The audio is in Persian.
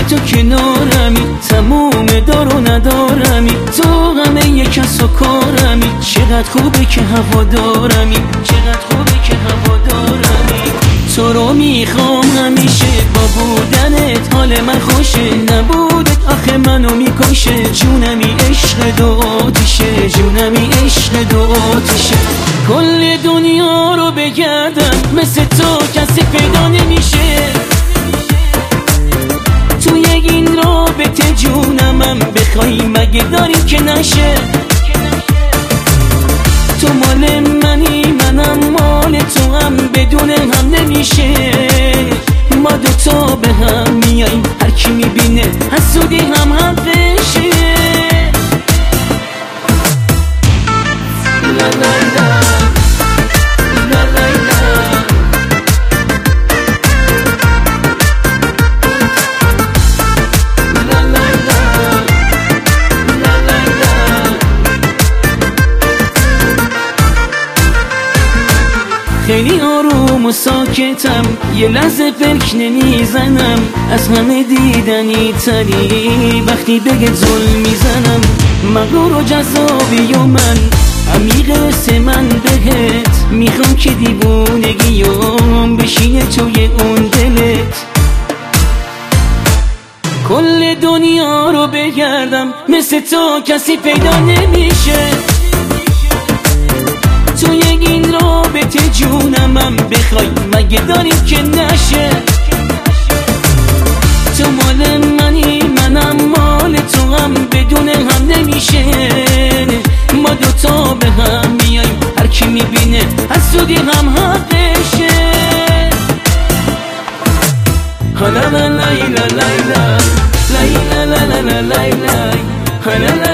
تو کنارمی، تموم دار و ندارمی، تو همه یک کس و کارمی. چقدر خوبه که هوادارمی، چقدر خوبه که هوادارمی. تو رو میخوام همیشه، با بودنت حال من خوشه، نبودت آخه منو میکشه. جونمی عشق دو آتیشه، جونمی عشق دو آتیشه. کل دنیا رو بگردم مثل تو کسی پیدا نمیشه. تو یک این رابطه جونمم بخوای مگه داری که نشه. تو مال منی منم مال تو، هم بدون هم نمیشه. ما دوتا به هم میاییم، هر کی میبینه حسودی هم حقشه. لا لا لا لا لا لا. خیلی آروم و ساکتم، یه لحظه فکر نمیزنم. از همه دیدنی تری وقتی بگه ظلم میزنم. مغرور و جذابی و من عمیق واسه من بهت، میخوام که دیوونگیام بشینه توی اون دلت. کل دنیا رو بگردم مثل تو کسی پیدا نمیشه. تو یک این رابطه جونمم بخوای مگه داری که نشه. تو مال منی منم مال تو، هم بدون هم نمیشه. ما دوتا به هم میاییم، هر کی میبینه حسودی هم حقشه. لا لا لا لا لا لا لا لا لا لا لا لا لا.